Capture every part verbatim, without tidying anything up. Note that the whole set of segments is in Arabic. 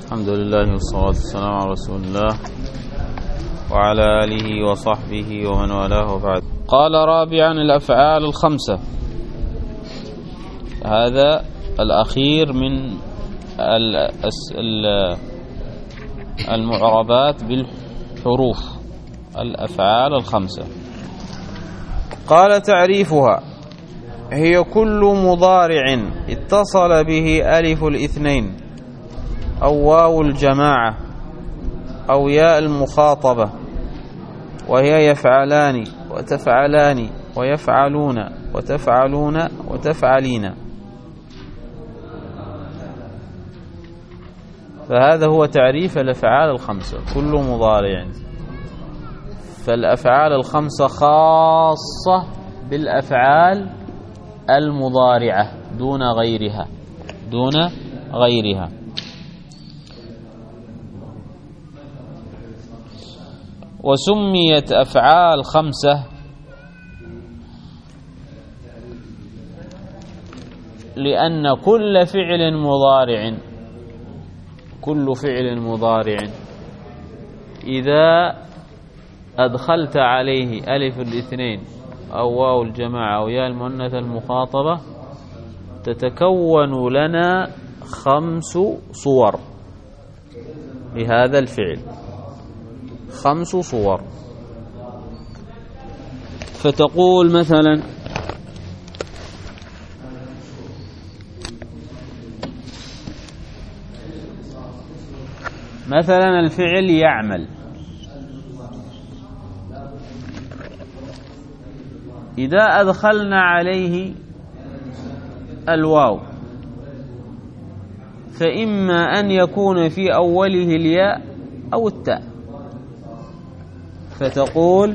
الحمد لله والصلاة والسلام على رسول الله وعلى آله وصحبه ومن والاه وبعد. قال رابعا الأفعال الخمسة. هذا الأخير من المعربات بالحروف، الأفعال الخمسة. قال تعريفها: هي كل مضارع اتصل به ألف الاثنين أو واو الجماعة أو ياء المخاطبة، وهي يفعلان وتفعلان ويفعلون وتفعلون وتفعلين. فهذا هو تعريف الأفعال الخمسة، كل مضارع. فالأفعال الخمسة خاصة بالأفعال المضارعة دون غيرها دون غيرها. وسميت أفعال خمسة لأن كل فعل مضارع كل فعل مضارع إذا أدخلت عليه ألف الاثنين أو واو الجماعة أو ياء المؤنث المخاطبة تتكون لنا خمس صور لهذا الفعل، خمس صور. فتقول مثلا: مثلا الفعل يعمل، إذا أدخلنا عليه الواو فإما أن يكون في أوله الياء أو التاء، فتقول: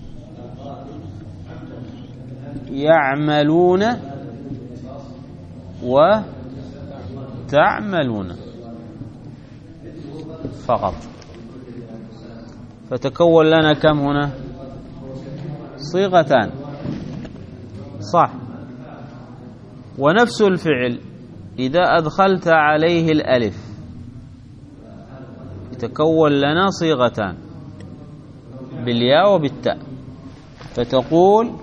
يعملون وتعملون فقط. فتكون لنا كم هنا؟ صيغتان، صح. ونفس الفعل إذا أدخلت عليه الألف يتكون لنا صيغتان، بالياء وبالتاء. فتقول: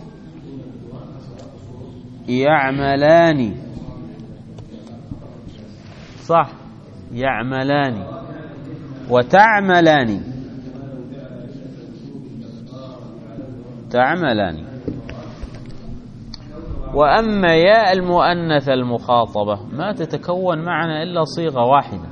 يعملان، صح، يعملان. وتعملان، تعملان. وأما ياء المؤنث المخاطبة ما تتكون معنا إلا صيغة واحدة،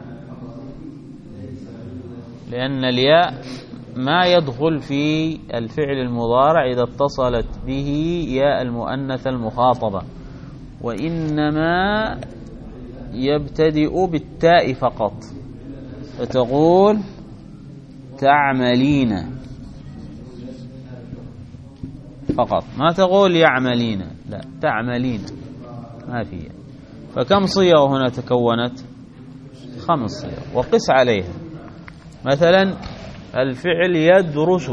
لأن الياء ما يدخل في الفعل المضارع إذا اتصلت به ياء المؤنث المخاطبة، وإنما يبتدئ بالتاء فقط. فتقول: تعملين فقط، ما تقول يعملين، لا، تعملين، ما فيها. فكم صيغة هنا تكونت؟ خمس صيغ. وقس عليها. مثلا الفعل يدرس،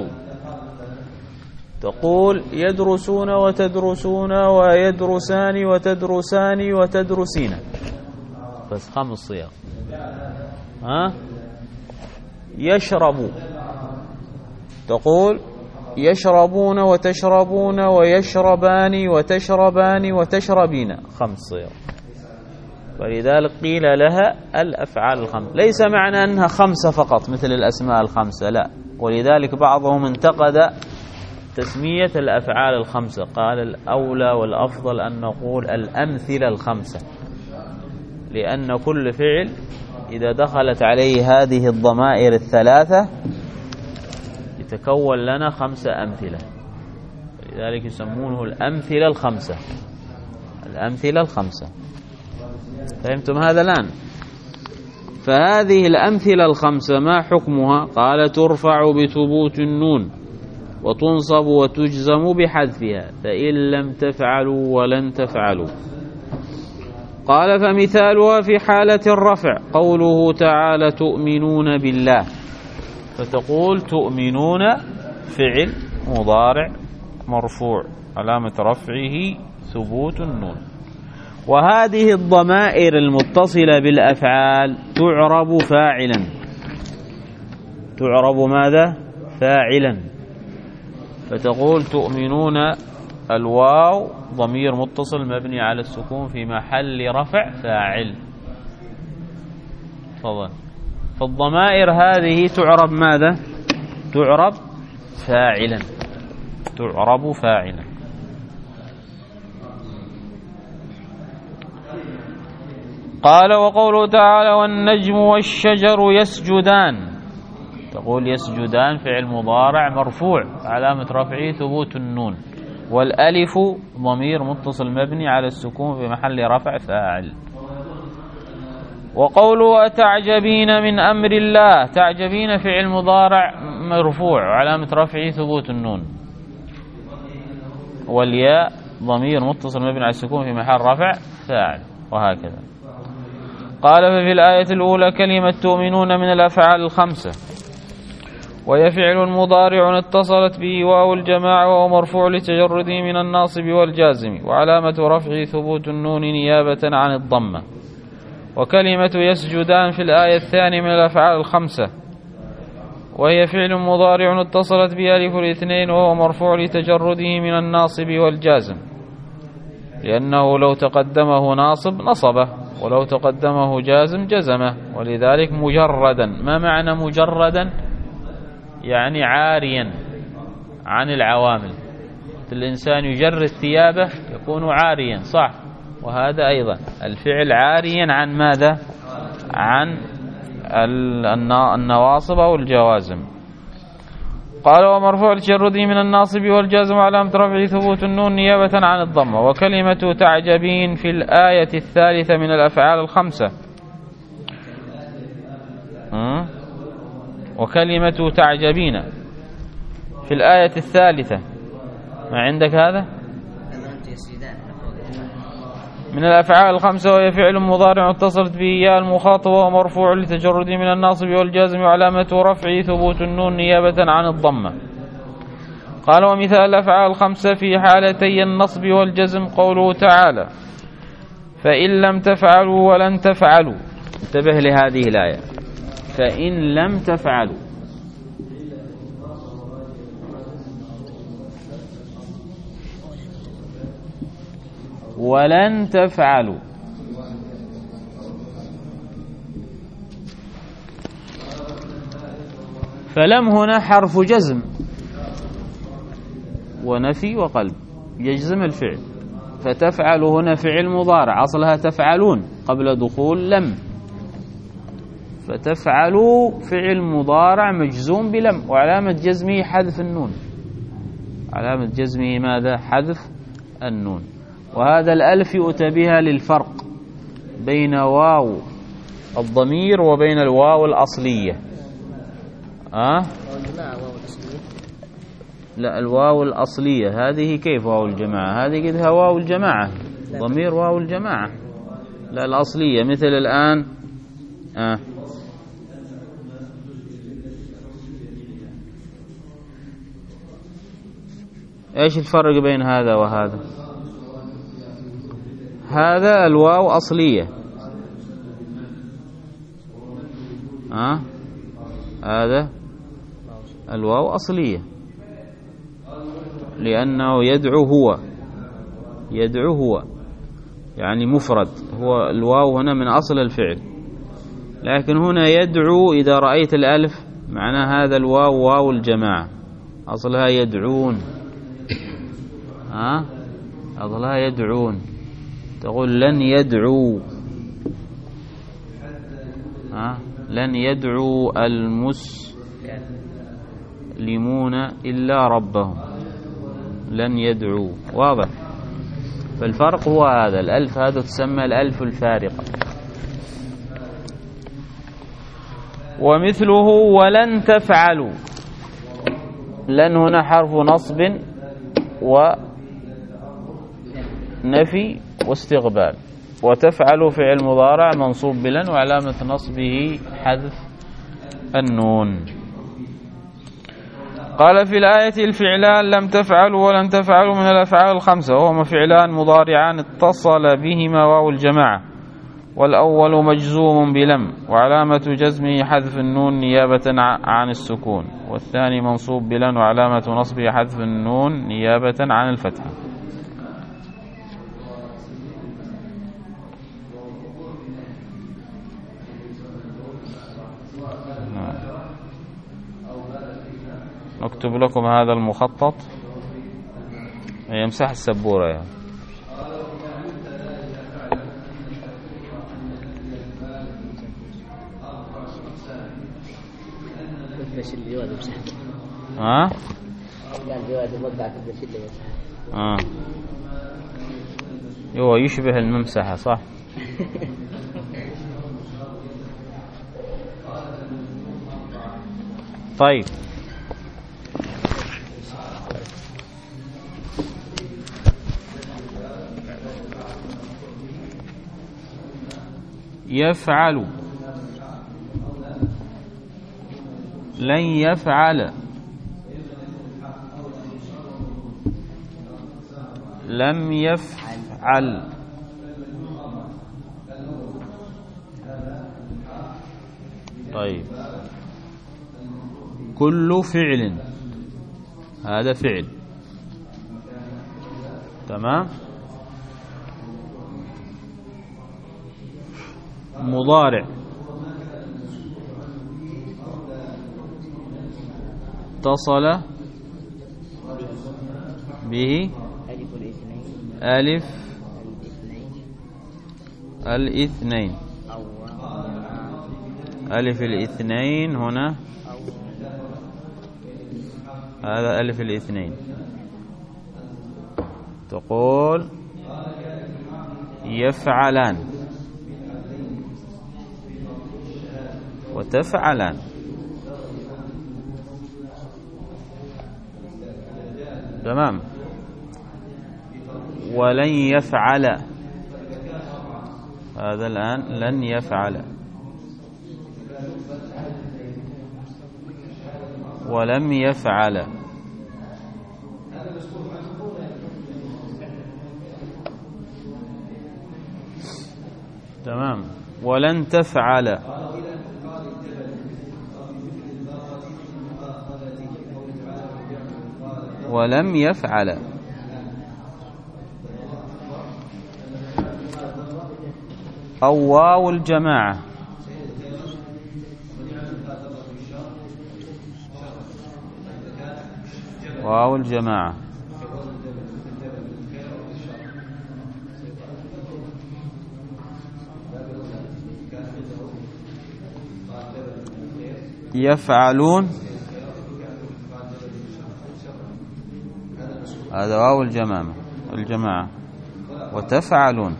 تقول: يدرسون وتدرسون ويدرسان وتدرسان وتدرسين، بس خمس صيغ. ها؟ يشرب، تقول: يشربون وتشربون ويشربان وتشربان وتشربين، خمس صيغ. ولذلك قيل لها الأفعال الخمس. ليس معنى أنها خمسة فقط مثل الأسماء الخمسة، لا. ولذلك بعضهم انتقد تسمية الأفعال الخمسة، قال: الأولى والأفضل أن نقول الأمثلة الخمسة، لأن كل فعل إذا دخلت عليه هذه الضمائر الثلاثة يتكون لنا خمسة أمثلة، لذلك يسمونه الأمثلة الخمسة. الأمثلة الخمسة. فهمتم هذا الآن؟ فهذه الأمثلة الخمسة ما حكمها؟ قال: ترفع بثبوت النون وتنصب وتجزم بحذفها، فإن لم تفعلوا ولن تفعلوا. قال: فمثالها في حالة الرفع قوله تعالى: تؤمنون بالله. فتقول: تؤمنون فعل مضارع مرفوع علامة رفعه ثبوت النون، وهذه الضمائر المتصلة بالأفعال تعرب فاعلا، تعرب ماذا؟ فاعلا. فتقول تؤمنون، الواو ضمير متصل مبني على السكون في محل رفع فاعل. تفضل. فالضمائر هذه تعرب ماذا؟ تعرب فاعلا، تعرب فاعلا. قال وقوله تعالى والنجم والشجر يسجدان، تقول يسجدان فعل مضارع مرفوع علامة رفعه ثبوت النون، والألف ضمير متصل مبني على السكون في محل رفع فاعل. وقوله أتعجبين من أمر الله، تعجبين فعل مضارع مرفوع علامة رفعه ثبوت النون، والياء ضمير متصل مبني على السكون في محل رفع فاعل، وهكذا. قال ففي الآية الأولى كلمة تؤمنون من الأفعال الخمسة، وهي فعل مضارع اتصلت به واو الجماعة وهو مرفوع لتجرده من الناصب والجازم، وعلامة رفعه ثبوت النون نيابة عن الضمة. وكلمة يسجدان في الآية الثانية من الأفعال الخمسة، وهي فعل مضارع اتصلت به ألف الاثنين وهو مرفوع لتجرده من الناصب والجازم، لأنه لو تقدمه ناصب نصبه ولو تقدمه جازم جزمه، ولذلك مجردا. ما معنى مجردا؟ يعني عاريا عن العوامل. الإنسان يجرد ثيابه يكون عاريا، صح؟ وهذا أيضا الفعل عاريا عن ماذا؟ عن النواصب أو الجوازم. قال ومرفوع لتجرده من الناصب والجازم علامة رفعه ثبوت النون نيابة عن الضمة. وكلمة تعجبين في الآية الثالثة من الأفعال الخمسة، وكلمة تعجبين في الآية الثالثة، ما عندك هذا؟ من الأفعال الخمسة، وهي فعل مضارع اتصلت به ياء المخاطبة ومرفوع لتجرده من الناصب والجازم وعلامة رفعه ثبوت النون نيابة عن الضمة. قال ومثال الأفعال الخمسة في حالتي النصب والجزم قوله تعالى فإن لم تفعلوا ولن تفعلوا. انتبه لهذه الآية، فإن لم تفعلوا، ولن تفعلوا. فلم هنا حرف جزم ونفي وقلب، يجزم الفعل. فتفعل هنا فعل مضارع أصلها تفعلون قبل دخول لم، فتفعلوا فعل مضارع مجزوم بلم، وعلامة جزمه حذف النون، علامة جزمه ماذا؟ حذف النون. وهذا الألف يؤتى بها للفرق بين واو الضمير وبين الواو الأصلية. أه؟ لا، الواو الأصلية هذه كيف واو الجماعة؟ هذه قدها واو الجماعة، ضمير واو الجماعة. لا، الأصلية مثل الآن أه ايش الفرق بين هذا وهذا؟ هذا الواو أصلية، أه؟ هذا الواو أصلية لأنه يدعو هو، يدعو هو يعني مفرد، هو الواو هنا من أصل الفعل. لكن هنا يدعو إذا رأيت الألف معناه هذا الواو واو الجماعة، أصلها يدعون، ها أصلها يدعون. تقول لن يدعو، ها لن يدعو المسلمون إلا ربهم، لن يدعو، واضح. فالفرق هو هذا، الألف هذا تسمى الألف الفارقة. ومثله ولن تفعلوا، لن هنا حرف نصب ونفي واستقبال، وتفعل فعل مضارع منصوب بلن وعلامة نصبه حذف النون. قال في الآية الفعلان لم تفعلوا ولن تفعلوا من الأفعال الخمسة، وهما فعلان مضارعان اتصل بهما واو الجماعة، والأول مجزوم بلم وعلامة جزمه حذف النون نيابة عن السكون، والثاني منصوب بلن وعلامة نصبه حذف النون نيابة عن الفتحة. نكتب لكم هذا المخطط، يمسح السبورة يعني. ها؟ اه هو يشبه الممسحة صح؟ طيب يفعل لن يفعل لم يفعل طيب كل فعل، هذا فعل تمام، مضارع اتصل به ألف الاثنين، ألف الاثنين هنا، هذا ألف الاثنين، تقول يفعلان وتفعلان، تمام، ولن يفعل، هذا الآن لن يفعل، ولم يفعل، تمام، ولن تفعل، ولم يفعل، أو واو الجماعة، واو الجماعة، يفعلون، هذا واو الجماعة الجماعة، وتفعلون،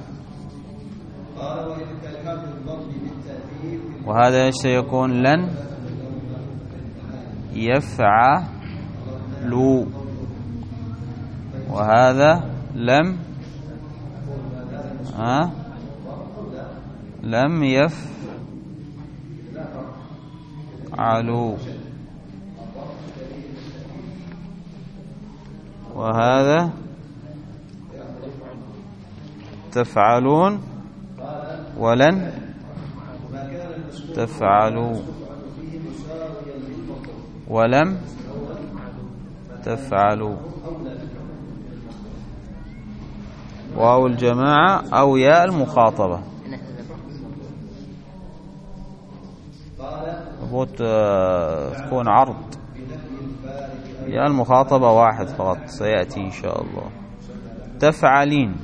وهذا ايش سيكون؟ لن يفعلوا، وهذا لم ها لم يفعلوا، وهذا تفعلون ولن تفعلوا ولم تفعلوا، واو الجماعة أو ياء المخاطبة، المفروض تكون عرض، ياء المخاطبة واحد فقط سيأتي إن شاء الله. تفعلين،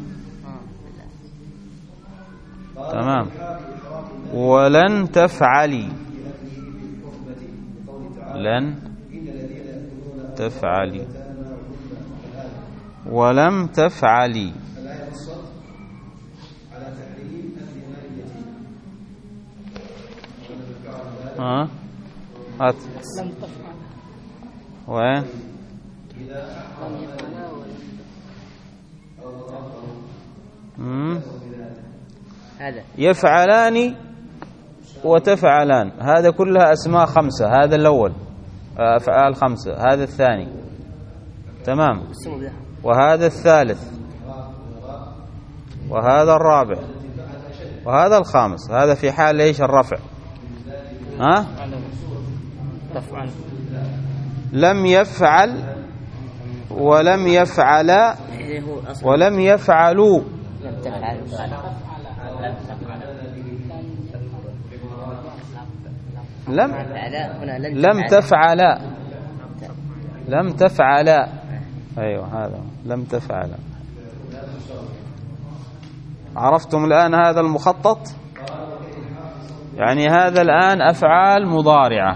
تمام، ولن تفعلي، لن تفعلي، ولم تفعلي، ها هات وين هذا يفعلان وتفعلان، هذا كلها أسماء خمسة، هذا الأول أفعال خمسة، هذا الثاني تمام، وهذا الثالث، وهذا الرابع، وهذا الخامس. هذا في حال ايش؟ الرفع. ها؟ لم يفعل ولم يفعل ولم يفعلوا. لم لم تفعل لم تفعل ايوه هذا لم تفعل. عرفتم الآن هذا المخطط؟ يعني هذا الآن أفعال مضارعة،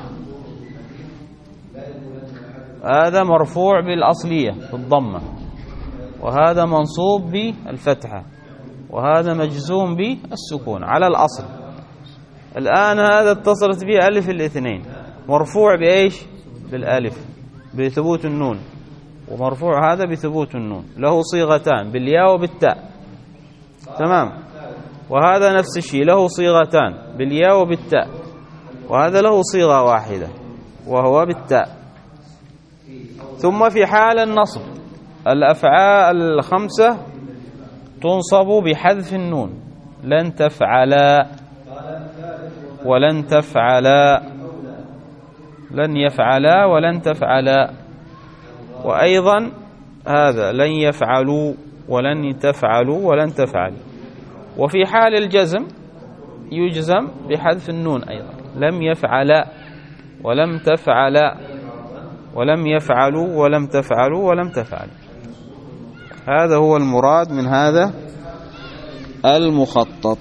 هذا مرفوع بالأصلية بالضمة، وهذا منصوب بالفتحة، وهذا مجزوم بالسكون على الأصل. الآن هذا اتصلت به ألف الاثنين، مرفوع بإيش؟ بالألف بثبوت النون، ومرفوع هذا بثبوت النون، له صيغتان بالياء وبالتاء تمام. وهذا نفس الشيء له صيغتان بالياء وبالتاء، وهذا له صيغة واحدة وهو بالتاء. ثم في حال النصب الأفعال الخمسة تنصب بحذف النون، لن تفعلا ولن تفعلا، لن يفعلا ولن تفعلا، وأيضا هذا لن يفعلوا ولن تفعلوا ولن تفعل. وفي حال الجزم يجزم بحذف النون أيضا، لم يفعلا ولم تفعلا ولم يفعلوا ولم تفعلوا ولم تفعل. هذا هو المراد من هذا المخطط.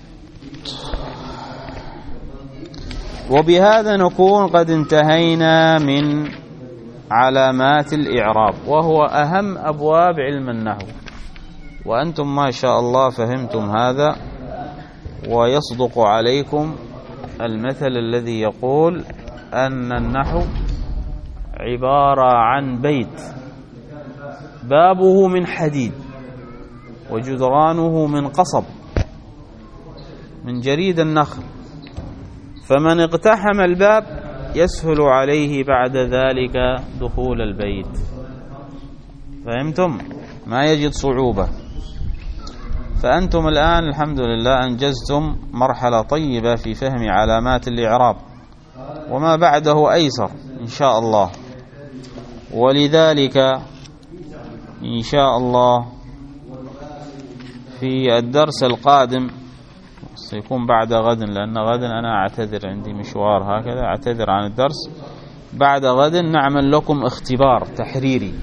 وبهذا نكون قد انتهينا من علامات الإعراب، وهو أهم أبواب علم النحو، وأنتم ما شاء الله فهمتم هذا. ويصدق عليكم المثل الذي يقول أن النحو عبارة عن بيت بابه من حديد وجدرانه من قصب من جريد النخل، فمن اقتحم الباب يسهل عليه بعد ذلك دخول البيت. فهمتم؟ ما يجد صعوبة. فأنتم الآن الحمد لله أنجزتم مرحلة طيبة في فهم علامات الإعراب، وما بعده أيسر إن شاء الله. ولذلك إن شاء الله في الدرس القادم سيكون بعد غد، لأن غد أنا أعتذر عندي مشوار هكذا، أعتذر عن الدرس. بعد غد نعمل لكم اختبار تحريري،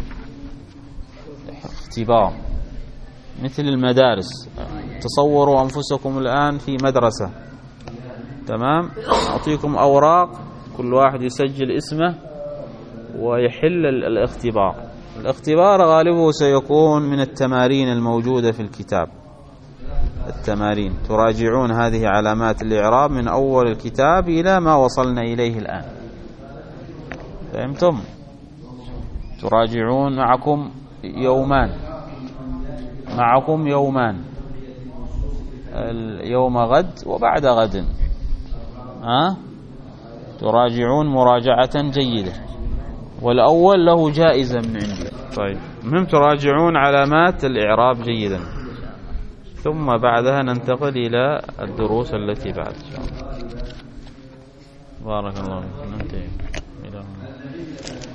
اختبار مثل المدارس. تصوروا أنفسكم الآن في مدرسة تمام، أعطيكم أوراق كل واحد يسجل اسمه ويحل الاختبار. الاختبار غالبه سيكون من التمارين الموجودة في الكتاب، التمارين تراجعون هذه علامات الإعراب من أول الكتاب إلى ما وصلنا إليه الآن. فهمتم؟ تراجعون معكم يومان معكم يومان اليوم غد وبعد غد، ها تراجعون مراجعة جيدة، والأول له جائزة من عندي. طيب مهم تراجعون علامات الإعراب جيدا، ثم بعدها ننتقل إلى الدروس التي بعد. بارك الله فيكم. ننتهي إلى هنا.